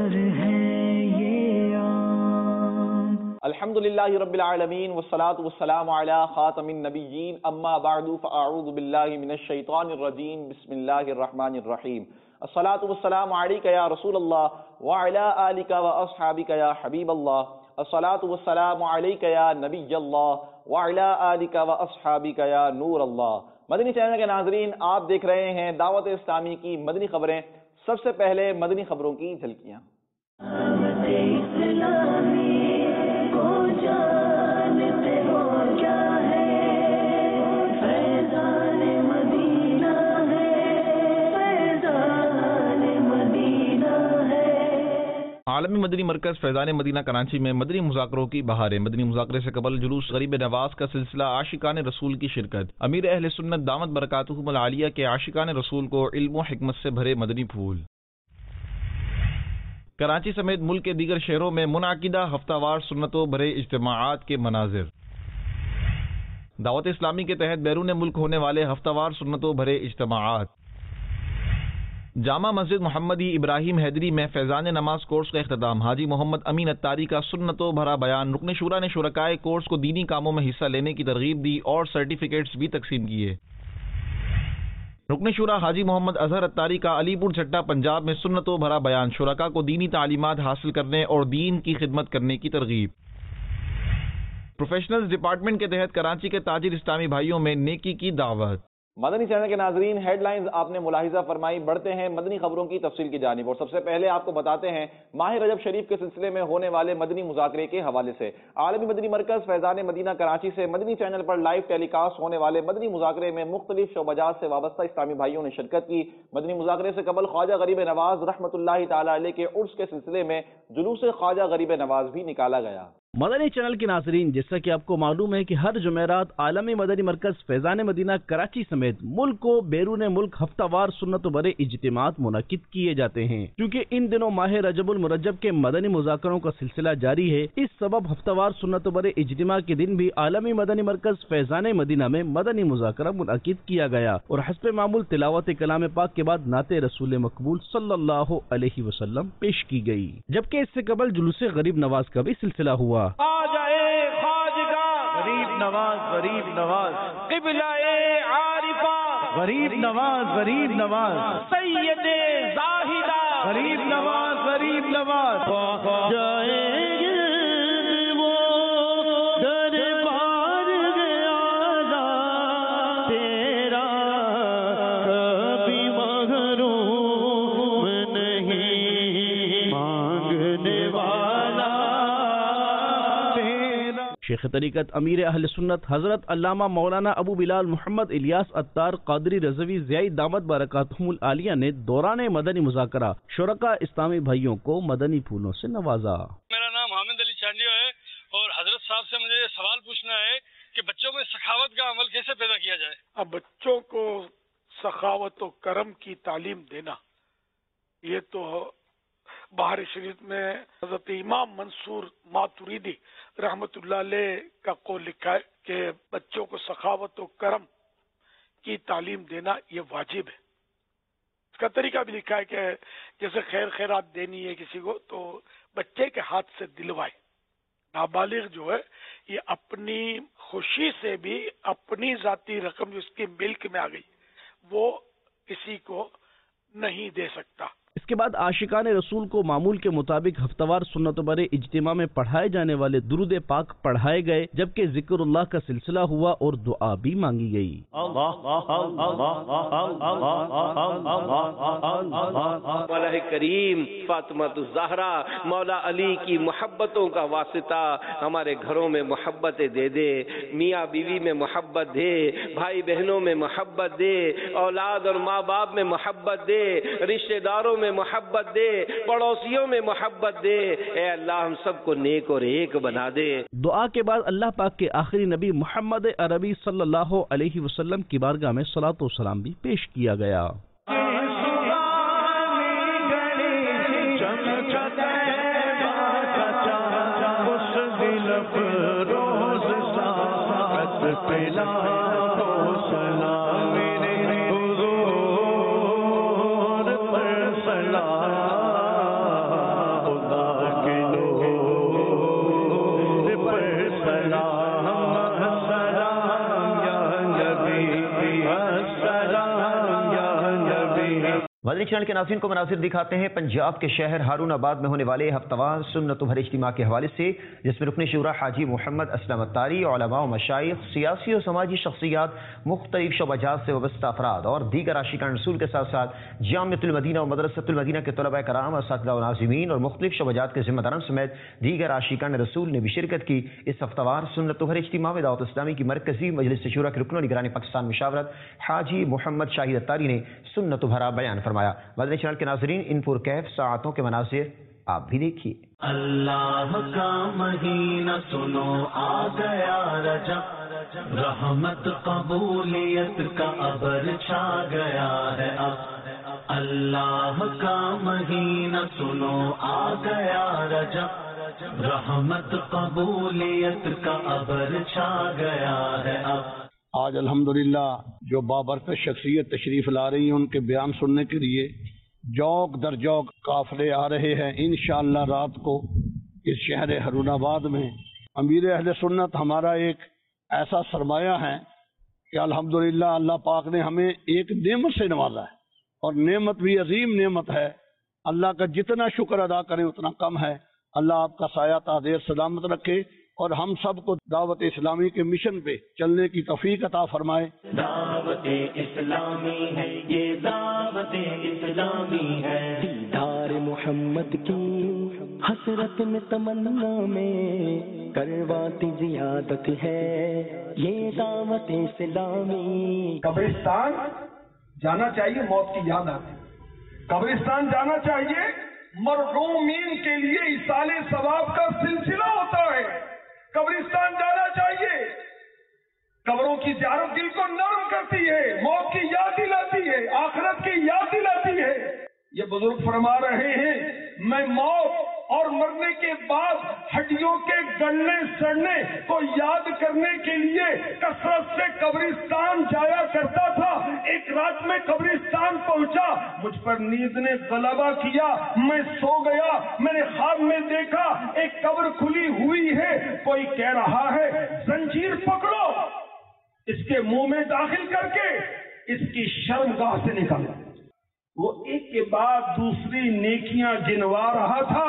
الحمدللہ رب العالمین والصلاة والسلام علی خاتم النبیین اما بعد فاعوذ باللہ من الشیطان الرجیم بسم اللہ الرحمن الرحیم الصلاة والسلام علیک یا رسول اللہ وعلی آلک واصحابک یا حبیب اللہ الصلاة والسلام علیک یا نبی اللہ وعلی آلک واصحابک یا نور اللہ۔ مدنی چینل کے ناظرین، آپ دیکھ رہے ہیں دعوت اسلامی کی مدنی خبریں۔ سب سے پہلے مدنی خبروں کی جھلکیاں۔ عالمی مدنی مرکز فیضان مدینہ کراچی میں مدنی مذاکروں کی بہاریں۔ مدنی مذاکرے سے قبل جلوس غریب نواز کا سلسلہ، عاشقان رسول کی شرکت۔ امیر اہل سنت دامت برکاتہم العالیہ کے عاشقان رسول کو علم و حکمت سے بھرے مدنی پھول۔ کراچی سمیت ملک کے دیگر شہروں میں منعقدہ ہفتہ وار سنتوں بھرے اجتماعات کے مناظر۔ دعوت اسلامی کے تحت بیرون ملک ہونے والے ہفتہ وار سنتوں بھرے اجتماعات۔ جامع مسجد محمدی ابراہیم حیدری میں فیضان نماز کورس کا اختتام۔ حاجی محمد امین اتاری کا سنتوں بھرا بیان۔ رکن شورا نے شرکائے کورس کو دینی کاموں میں حصہ لینے کی ترغیب دی اور سرٹیفکیٹس بھی تقسیم کیے۔ رکن شورا حاجی محمد اظہر اتاری کا علی پور چٹا پنجاب میں سنتوں بھرا بیان۔ شرکاء کو دینی تعلیمات حاصل کرنے اور دین کی خدمت کرنے کی ترغیب۔ پروفیشنلز ڈپارٹمنٹ کے تحت کراچی کے تاجر اسلامی بھائیوں میں نیکی کی دعوت۔ مدنی چینل کے ناظرین، ہیڈ لائنز آپ نے ملاحظہ فرمائی۔ بڑھتے ہیں مدنی خبروں کی تفصیل کی جانب، اور سب سے پہلے آپ کو بتاتے ہیں ماہ رجب شریف کے سلسلے میں ہونے والے مدنی مذاکرے کے حوالے سے۔ عالمی مدنی مرکز فیضان مدینہ کراچی سے مدنی چینل پر لائیو ٹیلی کاسٹ ہونے والے مدنی مذاکرے میں مختلف شعبہ جات سے وابستہ اسلامی بھائیوں نے شرکت کی۔ مدنی مذاکرے سے قبل خواجہ غریب نواز رحمۃ اللہ تعالی علیہ کے عرس کے سلسلے میں جلوس خواجہ غریب نواز بھی نکالا گیا۔ مدنی چینل کے ناظرین، جیسا کہ آپ کو معلوم ہے کہ ہر جمعرات عالمی مدنی مرکز فیضان مدینہ کراچی سمیت ملک و بیرون ملک ہفتہ وار سنت و برے اجتماعات منعقد کیے جاتے ہیں۔ کیونکہ ان دنوں ماہ رجب المرجب کے مدنی مذاکروں کا سلسلہ جاری ہے، اس سبب ہفتہ وار سنت و برے اجتماع کے دن بھی عالمی مدنی مرکز فیضان مدینہ میں مدنی مذاکرہ منعقد کیا گیا اور حسب معمول تلاوت کلام پاک کے بعد نعت رسول مقبول صلی اللہ علیہ وسلم پیش کی گئی، جبکہ اس سے قبل جلوس غریب نواز کا بھی سلسلہ ہوا۔ غریب نواز غریب نواز قبلہ عارفہ غریب نواز غریب نواز سید زاہدہ غریب نواز غریب نواز جائیں گے وہ دربار گیا تیرا کبھی محروم نہیں مانگنے والا۔ شیخ طریقت امیر اہل سنت حضرت علامہ مولانا ابو بلال محمد الیاس عطار قادری رضوی ضیائی دامت برکاتہم العالیہ نے دوران مدنی مذاکرہ شرکاء اسلامی بھائیوں کو مدنی پھولوں سے نوازا۔ میرا نام حامد علی چانڈیا ہے اور حضرت صاحب سے مجھے یہ سوال پوچھنا ہے کہ بچوں میں سخاوت کا عمل کیسے پیدا کیا جائے؟ اب بچوں کو سخاوت و کرم کی تعلیم دینا، یہ تو بہار شریف میں حضرت امام منصور ماتریدی رحمت اللہ علیہ کا قول لکھا ہے کہ بچوں کو سخاوت و کرم کی تعلیم دینا یہ واجب ہے۔ اس کا طریقہ بھی لکھا ہے کہ جیسے خیر خیرات دینی ہے کسی کو تو بچے کے ہاتھ سے دلوائے۔ نابالغ جو ہے یہ اپنی خوشی سے بھی اپنی ذاتی رقم جو اس کی ملک میں آ گئی وہ کسی کو نہیں دے سکتا۔ اس کے بعد عاشقان رسول کو معمول کے مطابق ہفتہ وار سنت برے اجتماع میں پڑھائے جانے والے درود پاک پڑھائے گئے، جبکہ ذکر اللہ کا سلسلہ ہوا اور دعا بھی مانگی گئی۔ مولا کریم فاطمہ الزہرا مولا علی کی محبتوں کا واسطہ ہمارے گھروں میں محبت دے دے، میاں بیوی میں محبت دے، بھائی بہنوں میں محبت دے، اولاد اور ماں باپ میں محبت دے، رشتہ داروں میں محبت دے، پڑوسیوں میں محبت دے۔ اے اللہ ہم سب کو نیک اور ایک بنا دے۔ دعا کے بعد اللہ پاک کے آخری نبی محمد عربی صلی اللہ علیہ وسلم کی بارگاہ میں صلاۃ و سلام بھی پیش کیا گیا۔ مدنی چینل کے ناظرین کو مناظر دکھاتے ہیں پنجاب کے شہر ہارون آباد میں ہونے والے ہفتہ وار سنت و بھرے اجتماع کے حوالے سے، جس میں رکن شورا حاجی محمد اسلم اتاری، علماء و مشائخ، سیاسی اور سماجی شخصیات، مختلف شعبہ جات سے وابستہ افراد اور دیگر عاشقان رسول کے ساتھ ساتھ جامعۃ المدینہ و مدرسۃ المدینہ کے طلباء کرام، اساتذہ و ناظمین اور مختلف شعبہ جات کے ذمہ داران سمیت دیگر عاشقان رسول نے بھی شرکت کی۔ اس ہفتہ وار سنت و بھرے اجتماع میں دعوت اسلامی کی مرکزی مجلس شورا کے رکن و نگران پاکستان مشاورت حاجی محمد شاہد اتاری نے سنت و بھرا بیان فرمایا۔ مدنی چینل کے ناظرین ان پرکیف ساعتوں کے مناظر آپ بھی دیکھیے۔ اللہ کا مہینہ سنو آ گیا رجب، رحمت قبولیت کا ابر چھا گیا ہے اب۔ اللہ کا مہینہ سنو آ گیا رجب، رحمت قبولیت کا ابر چھا گیا ہے اب۔ آج الحمدللہ جو بابرکت شخصیت تشریف لا رہی ہیں، ان کے بیان سننے کے لیے جوق در جوق قافلے آ رہے ہیں۔ انشاءاللہ رات کو اس شہر ہارون آباد میں امیر اہل سنت ہمارا ایک ایسا سرمایہ ہے کہ الحمدللہ اللہ پاک نے ہمیں ایک نعمت سے نوازا ہے، اور نعمت بھی عظیم نعمت ہے۔ اللہ کا جتنا شکر ادا کریں اتنا کم ہے۔ اللہ آپ کا سایہ تا دیر سلامت رکھے اور ہم سب کو دعوت اسلامی کے مشن پہ چلنے کی توفیق عطا فرمائے۔ دعوت اسلامی ہے یہ، دعوت اسلامی ہے، دیدار محمد کی حسرت میں تمنا میں کرواتی زیادت ہے یہ دعوت اسلامی۔ قبرستان جانا چاہیے، موت کی یاد آتی۔ قبرستان جانا چاہیے، مرحومین کے لیے ایصال ثواب کا سلسلہ ہوتا ہے۔ قبرستان جانا چاہیے، قبروں کی زیارت دل کو نرم کرتی ہے، موت کی یاد دلاتی ہے، آخرت کی یاد دلاتی ہے۔ یہ بزرگ فرما رہے ہیں میں موت اور مرنے کے بعد ہڈیوں کے گلنے سڑنے کو یاد کرنے کے لیے کثرت سے قبرستان جایا کرتا تھا۔ ایک رات میں قبرستان پہنچا، مجھ پر نیند نے غلبہ کیا، میں سو گیا۔ میں نے خواب میں دیکھا ایک قبر کھلی ہوئی ہے، کوئی کہہ رہا ہے زنجیر پکڑو، اس کے منہ میں داخل کر کے اس کی شرمگاہ سے نکالو۔ وہ ایک کے بعد دوسری نیکیاں گنوا رہا تھا۔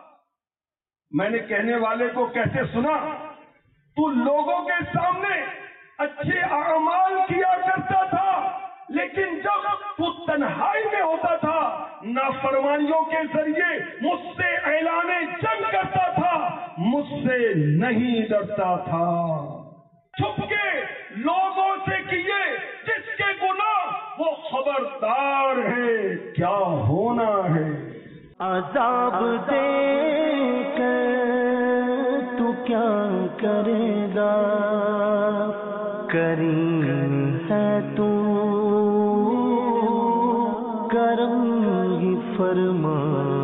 میں نے کہنے والے کو کہتے سنا، تو لوگوں کے سامنے اچھے اعمال کیا کرتا تھا، لیکن جب تو تنہائی میں ہوتا تھا نافرمانیوں کے ذریعے مجھ سے اعلان جنگ کرتا تھا، مجھ سے نہیں ڈرتا تھا۔ چھپ کے لوگوں سے کیے جس کے گناہ وہ خبردار ہے کیا ہونا ہے۔ عذاب دے کر تو کیا کرے گا، کریم ہے تو کرم ہی فرما،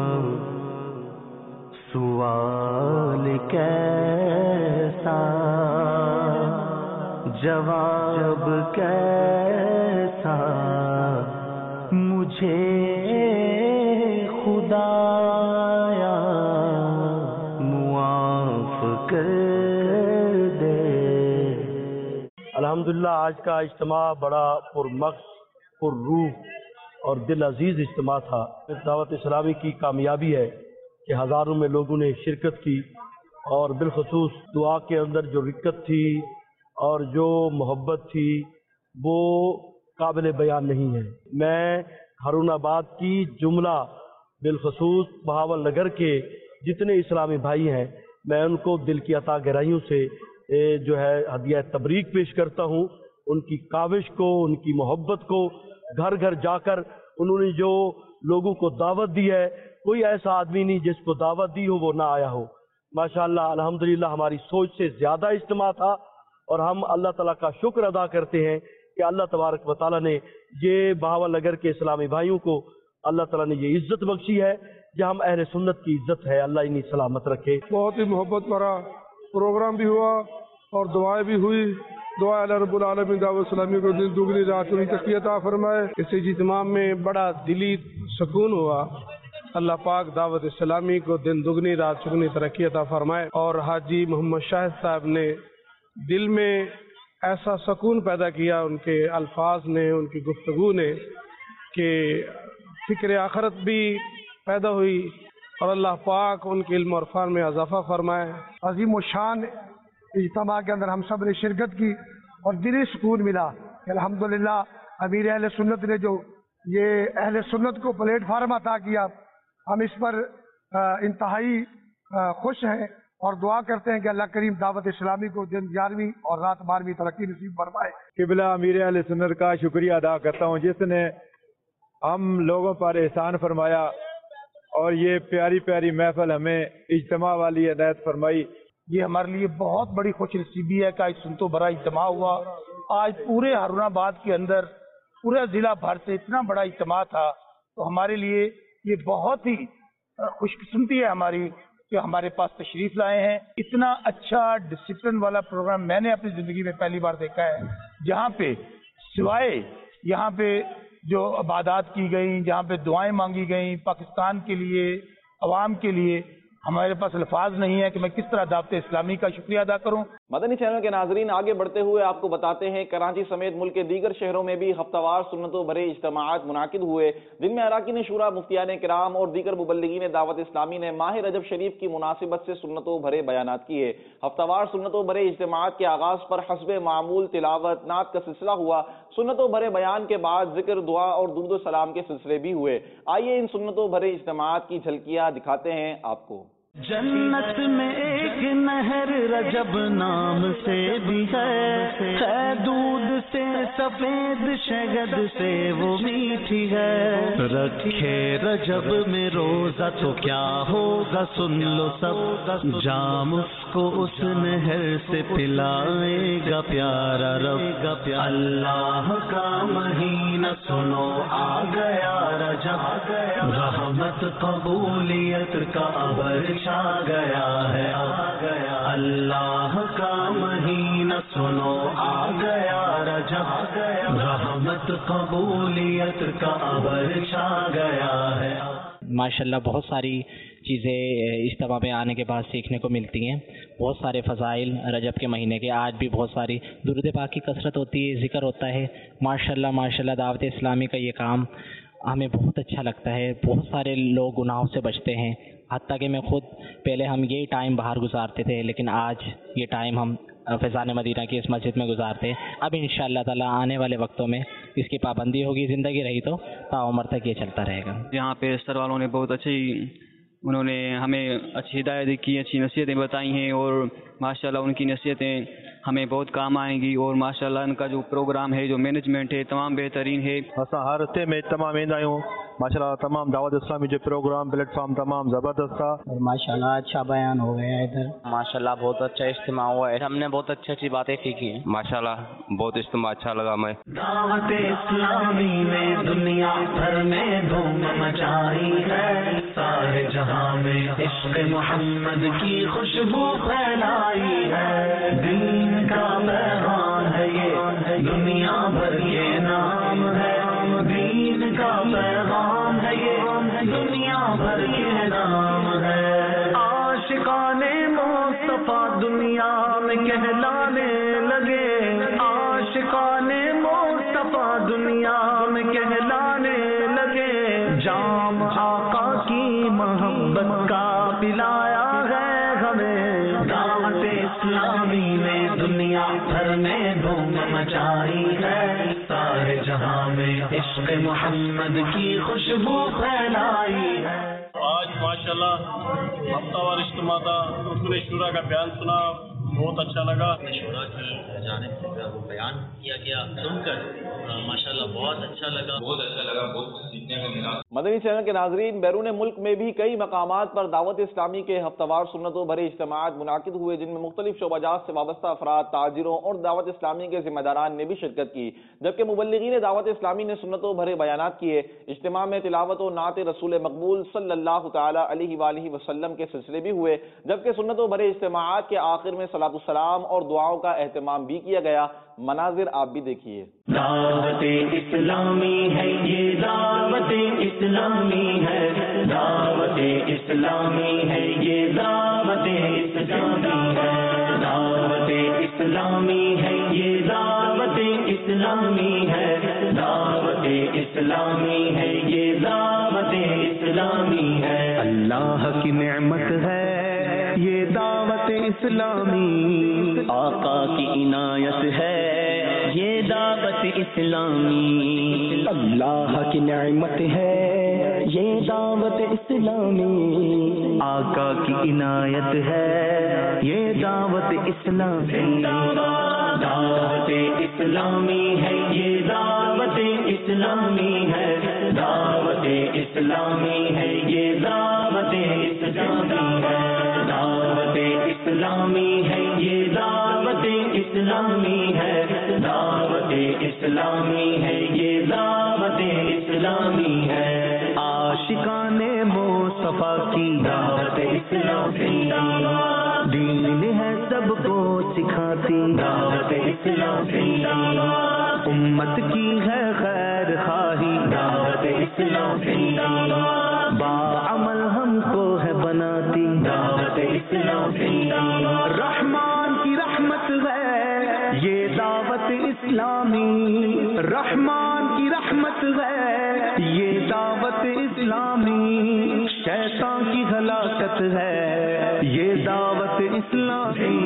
سوال کیسا جواب کیسا، مجھے خدایا معاف کر دے۔ الحمدللہ آج کا اجتماع بڑا پرمغز، پرروح اور دل عزیز اجتماع تھا۔ دعوت اسلامی کی کامیابی ہے کہ ہزاروں میں لوگوں نے شرکت کی، اور بالخصوص دعا کے اندر جو رکت تھی اور جو محبت تھی وہ قابل بیان نہیں ہے۔ میں ہارون آباد کی جملہ بالخصوص بہاول نگر کے جتنے اسلامی بھائی ہیں، میں ان کو دل کی عطا گہرائیوں سے جو ہے ہدیہ تبریک پیش کرتا ہوں۔ ان کی کاوش کو، ان کی محبت کو، گھر گھر جا کر انہوں نے جو لوگوں کو دعوت دی ہے، کوئی ایسا آدمی نہیں جس کو دعوت دی ہو وہ نہ آیا ہو۔ ماشاءاللہ الحمدللہ ہماری سوچ سے زیادہ اجتماع تھا، اور ہم اللہ تعالیٰ کا شکر ادا کرتے ہیں کہ اللہ تبارک و تعالیٰ نے یہ بہاول نگر کے اسلامی بھائیوں کو اللہ تعالیٰ نے یہ عزت بخشی ہے جو ہم اہل سنت کی عزت ہے۔ اللہ انہیں سلامت رکھے۔ بہت ہی محبت بھرا پروگرام بھی ہوا اور دعائیں بھی ہوئی۔ دعا اللہ رب العالمین دعوت اسلامی کو دن دگنی رات چوگنی ترقی عطا فرمائے۔ اس اجتماع میں بڑا دلی سکون ہوا۔ اللہ پاک دعوت اسلامی کو دن دگنی رات چگنی ترقی عطا فرمائے، اور حاجی محمد شاہد صاحب نے دل میں ایسا سکون پیدا کیا ان کے الفاظ نے، ان کی گفتگو نے، کہ فکر آخرت بھی پیدا ہوئی اور اللہ پاک ان کے علم اور فہم میں اضافہ فرمائے۔ عظیم و شان اجتماع کے اندر ہم سب نے شرکت کی اور دلی سکون ملا کہ الحمدللہ امیر اہل سنت نے جو یہ اہل سنت کو پلیٹ فارم عطا کیا، ہم اس پر انتہائی خوش ہیں اور دعا کرتے ہیں کہ اللہ کریم دعوت اسلامی کو دن 11ویں اور رات 12ویں ترقی نصیب فرمائے۔ قبلہ امیر اہل سنت کا شکریہ ادا کرتا ہوں جس نے ہم لوگوں پر احسان فرمایا اور یہ پیاری پیاری محفل ہمیں اجتماع والی عنایت فرمائی۔ یہ ہمارے لیے بہت بڑی خوش نصیبی ہے کہ آج سنتو بڑا اجتماع ہوا۔ آج پورے ہارون آباد کے اندر پورے ضلع بھر سے اتنا بڑا اجتماع تھا، تو ہمارے لیے یہ بہت ہی خوش قسمتی ہے ہماری کہ ہمارے پاس تشریف لائے ہیں۔ اتنا اچھا ڈسپلن والا پروگرام میں نے اپنی زندگی میں پہلی بار دیکھا ہے، جہاں پہ سوائے یہاں پہ جو عبادات کی گئیں، جہاں پہ دعائیں مانگی گئیں پاکستان کے لیے، عوام کے لیے، ہمارے پاس الفاظ نہیں ہے کہ میں کس طرح دعوت اسلامی کا شکریہ ادا کروں۔ مدنی چینل کے ناظرین، آگے بڑھتے ہوئے آپ کو بتاتے ہیں کراچی سمیت ملک کے دیگر شہروں میں بھی ہفتہ وار سنتوں بھرے اجتماعات منعقد ہوئے، جن میں اراکین شورا، مفتیان کرام اور دیگر مبلغین دعوت اسلامی نے ماہ رجب شریف کی مناسبت سے سنتوں بھرے بیانات کیے۔ ہفتہ وار سنتوں بھرے اجتماعات کے آغاز پر حسب معمول تلاوت، نعت کا سلسلہ ہوا۔ سنتوں بھرے بیان کے بعد ذکر، دعا اور درود و سلام کے سلسلے بھی ہوئے۔ آئیے ان سنتوں بھرے اجتماعات کی جھلکیاں دکھاتے ہیں آپ کو۔ جنت میں ایک نہر رجب نام سے بھی ہے دودھ سے سفید شہد سے وہ میٹھی ہے، رکھے رجب میں روزہ تو کیا ہوگا سن لو سب، جام اس کو اس نہر سے پلائے گا پیارا رب، اللہ کا مہینہ سنو آ گیا رجب، رحمت قبولیت کا ابر چھا گیا ہے، اللہ کا مہینہ سنو آ گیا رجب، رحمت قبولیت کا ابر چھا گیا ہے۔ ماشاءاللہ بہت ساری چیزیں اجتماع میں آنے کے بعد سیکھنے کو ملتی ہیں، بہت سارے فضائل رجب کے مہینے کے، آج بھی بہت ساری درود پاک کی کثرت ہوتی ہے، ذکر ہوتا ہے۔ ماشاءاللہ دعوت اسلامی کا یہ کام ہمیں بہت اچھا لگتا ہے۔ بہت سارے لوگ گناہوں سے بچتے ہیں، حتیٰ کہ میں خود پہلے ہم یہی ٹائم باہر گزارتے تھے، لیکن آج یہ ٹائم ہم فیضان مدینہ کی اس مسجد میں گزارتے ہیں۔ اب انشاءاللہ تعالی آنے والے وقتوں میں اس کی پابندی ہوگی، زندگی رہی تو تا عمر تک یہ چلتا رہے گا۔ یہاں پہ سر والوں نے بہت انہوں نے ہمیں اچھی ہدایت کی، اچھی نصیحتیں بتائی ہیں، اور ماشاءاللہ ان کی نصیحتیں ہمیں بہت کام آئیں گی، اور ماشاءاللہ ان کا جو پروگرام ہے، جو مینجمنٹ ہے، تمام بہترین ہے۔ اساں ہر ہفتے میں تمام ویندا آहियूं، ماشاءاللہ تمام دعوت اسلامی جو پروگرام پلیٹ فارم تمام زبردست تھا، اور ماشاءاللہ اچھا بیان ہو گیا ہے ادھر، ماشاءاللہ بہت اچھا اجتماع ہوا ہے، ہم نے بہت اچھی اچھی باتیں سیکھی ہیں، ماشاءاللہ بہت اجتماع اچھا لگا ہمیں۔ دعوت اسلامی نے دنیا بھر میں دھوم مچائی ہے، سارے جہاں میں عشق محمد کی خوشبو پھیلائی ہے، دین کا پیغام ہے یہ دنیا بھر کے نام ہے، دین کا پیغام ہے یہ دنیا بھر کے نام ہے، عاشقان مصطفیٰ دنیا میں کہلانے لگے، عاشقان مصطفیٰ دنیا میں کہلانے لگے، جام آقا کی محبت کا پلایا ہے ہمیں، دعوت اسلامی نے دنیا بھر میں دھوم مچائی ہے، سارے جہاں میں عشق محمد کی خوشبو پھیلائی ہے۔ آج ماشاءاللہ ہفتہ وار اجتماع تھا، رسول شورا کا بیان سنا، بہت اچھا لگا۔ شورا کی جانب سے وہ بیان کیا گیا، سن کر ماشاءاللہ بہت اچھا لگا، بہت کچھ سیکھنے کو ملا۔ مدنی چینل کے ناظرین، بیرون ملک میں بھی کئی مقامات پر دعوت اسلامی کے ہفتہ وار سنتوں بھرے اجتماعات منعقد ہوئے، جن میں مختلف شعبہ جات سے وابستہ افراد، تاجروں اور دعوت اسلامی کے ذمہ داران نے بھی شرکت کی، جبکہ مبلغین دعوت اسلامی نے سنتوں بھرے بیانات کیے۔ اجتماع میں تلاوت و نعت رسول مقبول صلی اللہ تعالی علیہ وآلہ وسلم کے سلسلے بھی ہوئے، جبکہ سنتوں بھرے اجتماعات کے آخر میں صلاۃ السلام اور دعاؤں کا اہتمام بھی کیا گیا۔ مناظر آپ بھی دیکھیے۔ دعوت اسلامی ہے یہ، دعوت اسلامی ہے، دعوت اسلامی ہے یہ، دعوت اسلامی ہے، دعوت اسلامی ہے یہ، دعوت اسلامی ہے، دعوت اسلامی ہے، یہ دعوت اسلامی ہے، اللہ کی نعمت ہے یہ دعوت اسلامی، آقا کی عنایت ہے یہ دعوت اسلامی، اللہ کی نعمت ہے یہ دعوت اسلامی، آقا کی عنایت ہے یہ دعوت اسلامی، دعوت اسلامی ہے یہ دعوت اسلامی ہے، دعوت اسلامی ہے یہ دعوت اسلامی ہے، دعوت اسلامی ہے یہ دعوت اسلامی ہے، دعوت اسلامی ہے یہ دعوت اسلامی ہے، عاشقان مصطفیٰ کی دعوت اسلامی، دین ہے سب کو سکھاتی دعوت اسلامی، امت کی ہے خیر خواہی دعوت اسلامی، باعمل ہم کو ہے بناتی دعوت اسلامی، رحمان کی رحمت ہے یہ دعوت اسلامی، رحمان کی رحمت ہے یہ دعوت اسلامی، شیطان کی ہلاکت ہے یہ دعوت اسلامی،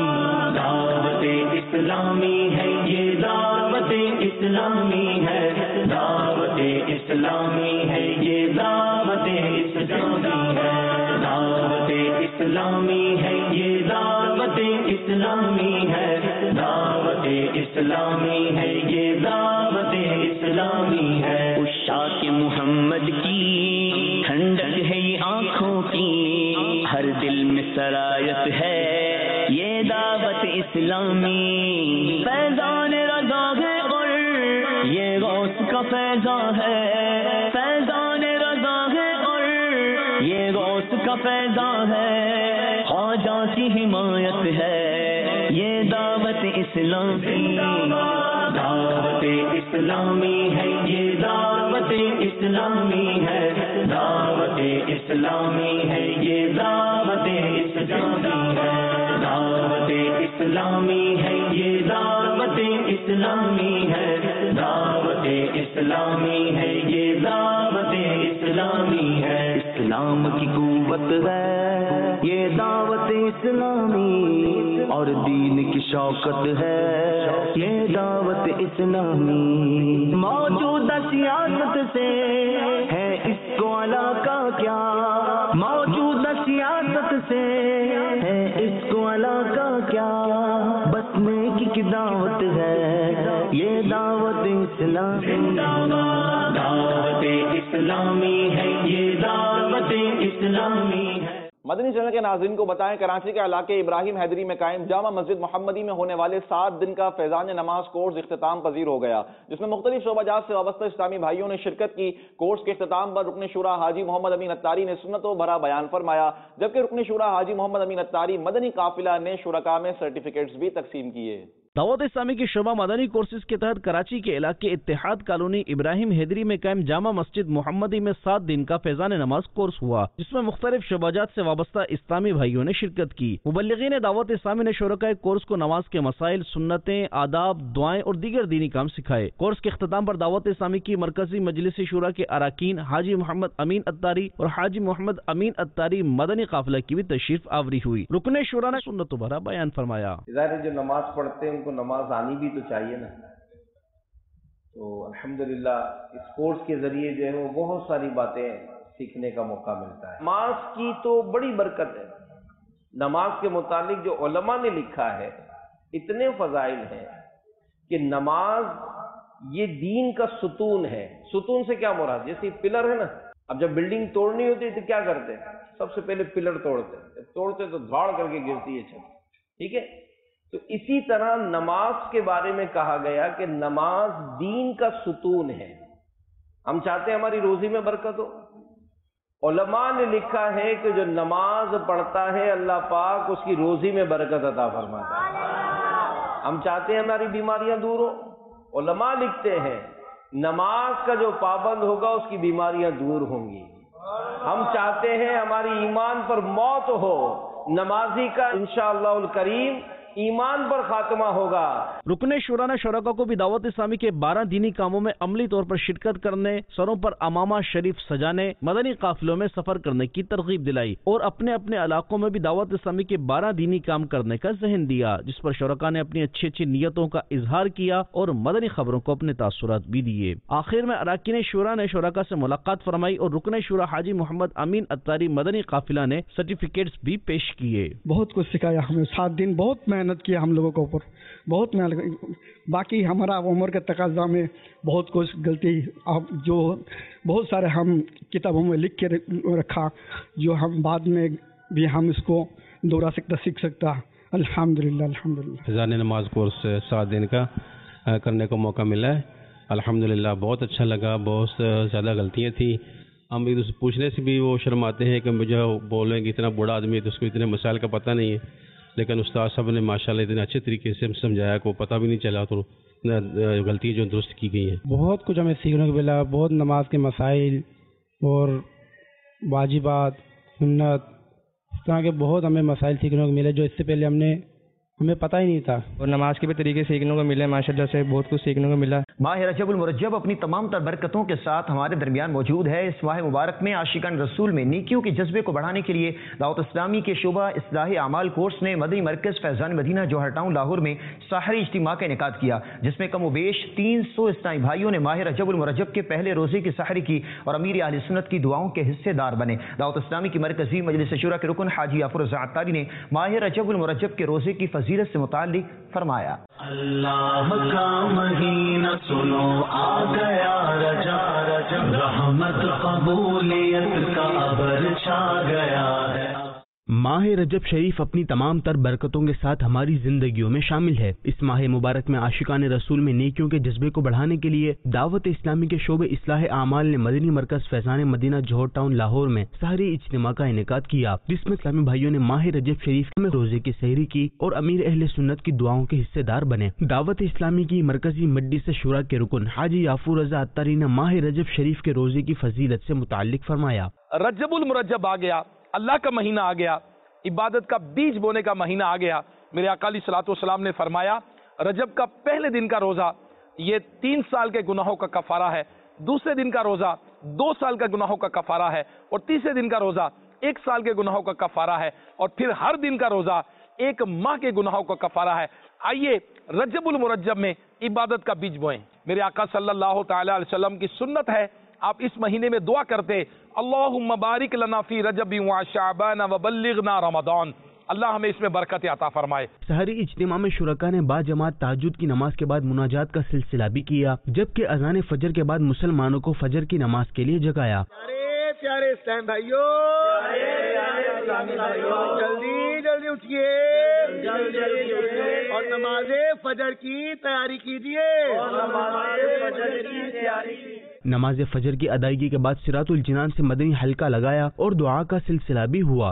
دعوت اسلامی ہے یہ دعوت اسلامی ہے، دعوت اسلامی ہے یہ دعوت اسلامی ہے، دعوت اسلامی ہے یہ دعوت اسلامی ہے، دعوت اسلامی ہے یہ دعوت اسلامی ہے، عشاق محمد کی ٹھنڈک ہے یہ آنکھوں کی، ہر دل میں سرایت ہے یہ دعوت اسلامی، فیضان رضا ہے اور یہ غوث کا فیضان ہے، فیضان رضا ہے اور یہ غوث کا فیضان ہے، خواجہ کی حمایت ہے یہ دعوت اسلامی، دعوت اسلامی ہے یہ دعوت اسلامی ہے، دعوت اسلامی ہے یہ دعوت اسلامی ہے، دعوت اسلامی ہے یہ دعوت اسلامی ہے، دعوت اسلامی ہے یہ دعوت اسلامی ہے، اسلام کی قوت ہے یہ دعوت اسلامی، اور دین کی شوکت ہے یہ دعوت اسلامی، موجودہ سیاست سے ہے اس کو علاقہ کیا، موجودہ سیاست سے ہے اس کو علاقہ کیا، بس نیکی کی دعوت ہے یہ دعوت اسلامی، دعوت اسلامی ہے یہ دعوت اسلامی ہے۔ مدنی چینل کے ناظرین کو بتائیں، کراچی کے علاقے ابراہیم حیدری میں قائم جامع مسجد محمدی میں ہونے والے 7 دن کا فیضان نماز کورس اختتام پذیر ہو گیا، جس میں مختلف شعبہ جات سے وابستہ اسلامی بھائیوں نے شرکت کی۔ کورس کے اختتام پر رکن شورا حاجی محمد امین اتاری نے سنتوں بھرا بیان فرمایا، جبکہ رکن شورا حاجی محمد امین اتاری مدنی قافلہ نے شرکاء میں سرٹیفکیٹس بھی تقسیم کیے۔ دعوت اسلامی کی شعبہ مدنی کورسز کے تحت کراچی کے علاقے اتحاد کالونی ابراہیم حیدری میں قائم جامع مسجد محمدی میں 7 دن کا فیضان نماز کورس ہوا، جس میں مختلف شعبہ جات سے وابستہ اسلامی بھائیوں نے شرکت کی۔ مبلغین دعوت اسلامی نے شرکاء کورس کو نماز کے مسائل، سنتیں، آداب، دعائیں اور دیگر دینی کام سکھائے۔ کورس کے اختتام پر دعوت اسلامی کی مرکزی مجلس شورا کے اراکین حاجی محمد امین اتاری اور حاجی محمد امین اتاری مدنی قافلہ کی بھی تشریف آوری ہوئی۔ رکن شورا نے سنتوں بھرا بیان فرمایا۔ جو نماز پڑھتے ہیں ان کو نماز آنی بھی تو چاہیے نا، تو الحمدللہ اس کورس کے ذریعے جو ہے وہ بہت ساری باتیں سیکھنے کا موقع ملتا ہے۔ نماز کی تو بڑی برکت ہے، نماز کے متعلق جو علماء نے لکھا ہے اتنے فضائل ہیں کہ نماز یہ دین کا ستون ہے۔ ستون سے کیا مراد؟ جیسے پلر ہے نا، اب جب بلڈنگ توڑنی ہوتی ہے تو کیا کرتے ہیں؟ سب سے پہلے پلر توڑتے تو دھاڑ کر کے گرتی ہے چھت، ٹھیک ہے؟ تو اسی طرح نماز کے بارے میں کہا گیا کہ نماز دین کا ستون ہے۔ ہم چاہتے ہیں ہماری روزی میں برکت ہو۔ علماء نے لکھا ہے کہ جو نماز پڑھتا ہے اللہ پاک اس کی روزی میں برکت عطا فرماتا ہے۔ ہم چاہتے ہیں ہماری بیماریاں دور ہو، علماء لکھتے ہیں نماز کا جو پابند ہوگا اس کی بیماریاں دور ہوں گی۔ ہم چاہتے ہیں ہماری ایمان پر موت ہو، نمازی کا انشاءاللہ الکریم ایمان پر خاتمہ ہوگا۔ رکن شورا نے شرکا کو بھی دعوت اسلامی کے 12 دینی کاموں میں عملی طور پر شرکت کرنے، سروں پر امامہ شریف سجانے، مدنی قافلوں میں سفر کرنے کی ترغیب دلائی اور اپنے اپنے علاقوں میں بھی دعوت اسلامی کے 12 دینی کام کرنے کا ذہن دیا، جس پر شرکا نے اپنی اچھی نیتوں کا اظہار کیا اور مدنی خبروں کو اپنے تاثرات بھی دیے۔ آخر میں اراکین شورا نے شرکا سے ملاقات فرمائی اور رکن شورا حاجی محمد امین اتاری مدنی قافلہ نے سرٹیفکیٹس بھی پیش کیے۔ بہت کچھ سکھایا ہمیں، 7 دن بہت محنت کیا ہم لوگوں کے اوپر، بہت محنت، باقی ہمارا عمر کے تقاضا میں بہت کچھ غلطی جو بہت سارے ہم کتابوں میں لکھ کے رکھا، جو ہم بعد میں بھی ہم اس کو دوہرا سکتا سیکھ سکتا۔ الحمدللہ الحمدللہ فضائل نماز کورس 7 دن کا کرنے کو موقع ملا ہے، الحمدللہ بہت اچھا لگا، بہت زیادہ غلطیاں تھیں، ہم ایک دوسرے پوچھنے سے بھی وہ شرماتے ہیں کہ مجھے بولیں کہ اتنا بوڑھا آدمی ہے تو اس کو اتنے مسائل کا پتہ نہیں ہے، لیکن استاد صاحب نے ماشاءاللہ اتنے اچھے طریقے سے سمجھایا کہ وہ پتہ بھی نہیں چلا تو غلطی جو درست کی گئی ہیں۔ بہت کچھ ہمیں سیکھنے کو ملا، بہت نماز کے مسائل اور واجبات، سنت، اس طرح کے بہت ہمیں مسائل سیکھنے کو ملے جو اس سے پہلے ہمیں پتہ ہی نہیں تھا، اور نماز کے بھی طریقے سیکھنے کو ملے، ماشاءاللہ سے بہت کچھ سیکھنے کو ملا۔ ماہ رجب المرجب اپنی تمام تر برکتوں کے ساتھ ہمارے درمیان موجود ہے۔ اس ماہ مبارک میں عاشقان رسول میں نیکیوں کے جذبے کو بڑھانے کے لیے دعوت اسلامی کے شعبہ اصلاح اعمال کورس نے مدنی مرکز فیضان مدینہ جوہر ٹاؤن لاہور میں سحری اجتماع کا انعقاد کیا، جس میں کم و بیش 300 اسلامی بھائیوں نے ماہ رجب المرجب کے پہلے روزے کی سحری کی اور امیر اہل سنت کی دعاؤں کے حصے دار بنے۔ دعوت اسلامی کی مرکزی مجلس شورا کے رکن حاجی افروز عطاری نے ماہ رجب المرجب کے روزے کی فضیلت سے متعلق فرمایا، اللہ کا مہینہ سنو آ گیا رجب، رحمت قبولیت کا ابر چھا گیا ہے۔ ماہ رجب شریف اپنی تمام تر برکتوں کے ساتھ ہماری زندگیوں میں شامل ہے۔ اس ماہ مبارک میں عاشقان رسول میں نیکیوں کے جذبے کو بڑھانے کے لیے دعوت اسلامی کے شعبہ اصلاح اعمال نے مدنی مرکز فیضان مدینہ جوہر ٹاؤن لاہور میں سحری اجتماع کا انعقاد کیا، جس میں اسلامی بھائیوں نے ماہ رجب شریف میں روزے کی سحری کی اور امیر اہل سنت کی دعاؤں کے حصے دار بنے۔ دعوت اسلامی کی مرکزی مجلس شورا کے رکن حاجی یافور رضا عطاری نے ماہ رجب شریف کے روزے کی فضیلت سے متعلق فرمایا، رجب المرجب آ گیا، اللہ کا مہینہ آ گیا، عبادت کا بیج بونے کا مہینہ آ گیا۔ میرے آقا علیہ الصلوۃ والسلام نے فرمایا رجب کا پہلے دن کا روزہ یہ 3 سال کے گناہوں کا کفارہ ہے، دوسرے دن کا روزہ 2 سال کا گناہوں کا کفارہ ہے، اور تیسرے دن کا روزہ 1 سال کے گناہوں کا کفارہ ہے، اور پھر ہر دن کا روزہ 1 ماہ کے گناہوں کا کفارہ ہے۔ آئیے رجب المرجب میں عبادت کا بیج بوئیں۔ میرے آقا صلی اللہ تعالی علیہ وسلم کی سنت ہے، آپ اس مہینے میں دعا کرتے اللہم بارک لنا فی رجب و شعبان وبلغنا رمضان، اللہ ہمیں اس میں برکت عطا فرمائے۔ سحری اجتماع میں شرکا نے با جماعت تہجد کی نماز کے بعد مناجات کا سلسلہ بھی کیا، جبکہ اذان فجر کے بعد مسلمانوں کو فجر کی نماز کے لیے جگایا۔ پیارے اسلام بھائیوں، جلدی جلدی اٹھیے اور نماز فجر کی تیاری کیجیے۔ نماز فجر کی ادائیگی کے بعد صراط الجنان سے مدنی حلقہ لگایا اور دعا کا سلسلہ بھی ہوا۔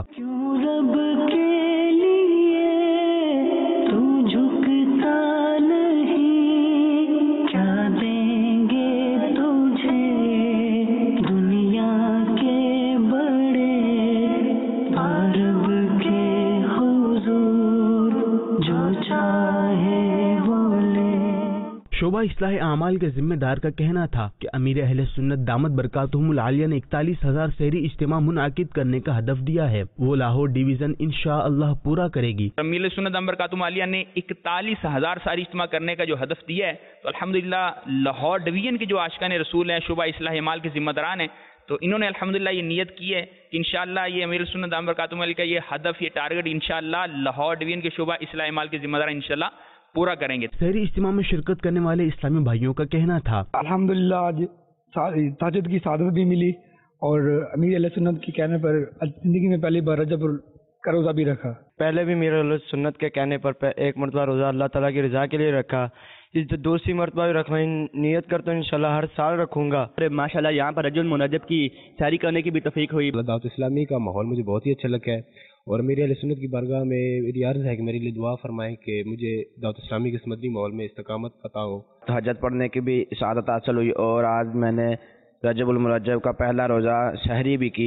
شعبہ اصلاح اعمال کے ذمہ دار کا کہنا تھا کہ امیر اہل سنت دامت برکاتہم العالیہ نے 41,000 سحری اجتماع منعقد کرنے کا ہدف دیا ہے، وہ لاہور ڈویژن انشاءاللہ پورا کرے گی۔ امیر سنت دامت برکاتہم العالیہ نے 41,000 سحری اجتماع کرنے کا جو ہدف دیا ہے، تو الحمدللہ لاہور ڈویژن کے جو عاشقان رسول ہیں، شعبہ اصلاح اعمال کے ذمہ داران ہیں، تو انہوں نے الحمدللہ یہ نیت کی ہے کہ انشاءاللہ یہ امیر سنت دامت برکاتہم العالیہ کا یہ ہدف، یہ ٹارگٹ انشاءاللہ لاہور ڈویژن کے شعبہ اصلاح اعمال کے ذمہ دار انشاءاللہ پورا کریں گے۔ سحری اجتماع میں شرکت کرنے والے اسلامی بھائیوں کا کہنا تھا الحمدللہ آج تہجد کی سعادت بھی ملی اور امیر اہل سنت کے کہنے پر زندگی میں پہلی بار رجب کا روزہ بھی رکھا۔ پہلے بھی امیر اہل سنت کے کہنے پر ایک مرتبہ روزہ اللہ تعالیٰ کی رضا کے لیے رکھا، دوسری مرتبہ بھی رکھا، نیت کرتا ہوں انشاءاللہ ہر سال رکھوں گا۔ ماشاءاللہ یہاں پر رجب المرجب کی سحری کرنے کی بھی توفیق ہوئی۔ دعوت اسلامی کا ماحول مجھے بہت ہی اچھا لگا ہے، اور میری اہل سنت کی بارگاہ میں میری عرض ہے کہ میرے لیے دعا فرمائیں کہ مجھے دعوت اسلامی کے مدنی ماحول میں استقامت عطا ہو۔ تہجد پڑھنے کی بھی سعادت حاصل ہوئی، اور آج میں نے رجب المرجب کا پہلا روزہ سحری بھی کی،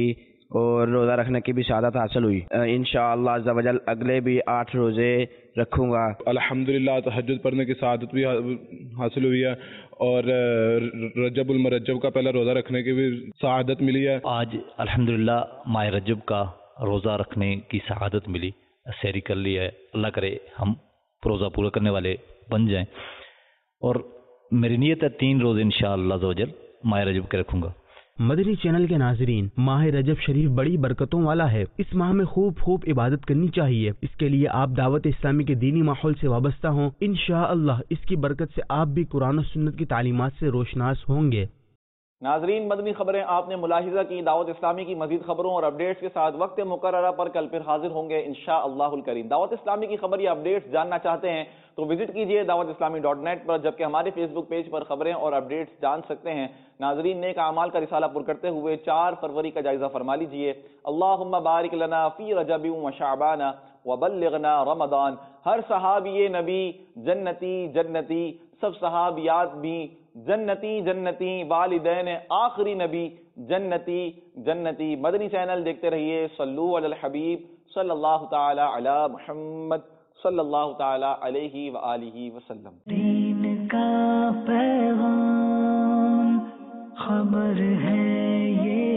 اور روزہ رکھنے کی بھی سعادت حاصل ہوئی۔ انشاءاللہ عز و جل اگلے بھی 8 روزے رکھوں گا۔ الحمدللہ تہجد پڑھنے کی سعادت بھی حاصل ہوئی ہے اور رجب المرجب کا پہلا روزہ رکھنے کی بھی سعادت ملی ہے۔ آج الحمدللہ ماہ رجب کا روزہ رکھنے کی سعادت ملی، سحری کر لی ہے۔ اللہ کرے ہم روزہ پورا کرنے والے بن جائیں، اور میری نیت ہے 3 روزے انشاءاللہ عز و جل ماہ رجب کے رکھوں گا۔ مدنی چینل کے ناظرین، ماہ رجب شریف بڑی برکتوں والا ہے۔ اس ماہ میں خوب عبادت کرنی چاہیے۔ اس کے لیے آپ دعوت اسلامی کے دینی ماحول سے وابستہ ہوں، انشاءاللہ اس کی برکت سے آپ بھی قرآن و سنت کی تعلیمات سے روشناس ہوں گے۔ ناظرین، مدنی خبریں آپ نے ملاحظہ کی۔ دعوت اسلامی کی مزید خبروں اور اپڈیٹس کے ساتھ وقت مقررہ پر کل پھر حاضر ہوں گے انشاءاللہ الکریم۔ دعوت اسلامی کی خبر یا اپڈیٹس جاننا چاہتے ہیں تو وزٹ کیجئے dawatIslami.net پر، جبکہ ہمارے فیس بک پیج پر خبریں اور اپڈیٹس جان سکتے ہیں۔ ناظرین، نیک اعمال کا رسالہ پر کرتے ہوئے 4 فروری کا جائزہ فرما لیجئے۔ اللہم بارک لنا فی رجب و شعبان وبلغنا رمضان۔ ہر صحابی نبی جنتی جنتی، سب صحابیات بھی جنتی جنتی، والدین آخری نبی جنتی جنتی۔ مدنی چینل دیکھتے رہیے۔ صلو علی الحبیب صلی اللہ تعالی علی محمد صلی اللہ تعالی علیہ وآلہ وسلم۔ دین کا پیغام خبر ہے یہ